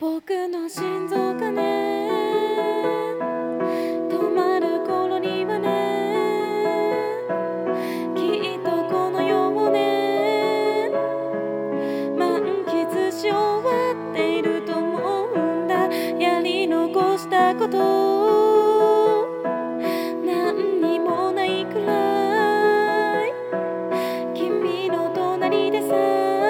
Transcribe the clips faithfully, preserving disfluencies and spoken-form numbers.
僕の心臓がね止まる頃にはねきっとこの世をね満喫し終わっていると思うんだ。やり残したこと何にもないくらい君の隣でさ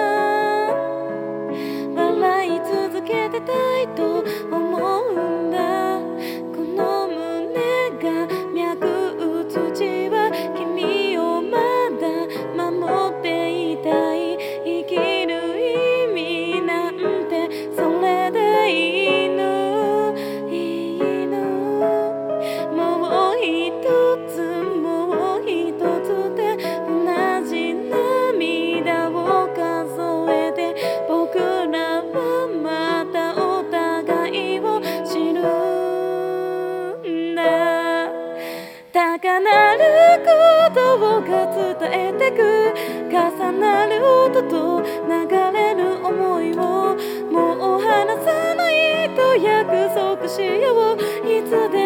笑い続けてたいと思うんだ。この胸が脈打つ血は君をまだ守っていたい。生きる意味なんてそれでいいのいいの。もう一つもう一つで同じ涙を数えて僕らはまたお互いを知るんだ。高鳴る鼓動が伝えてく重なる音と流れる想いをもう離さないと約束しよう。いつで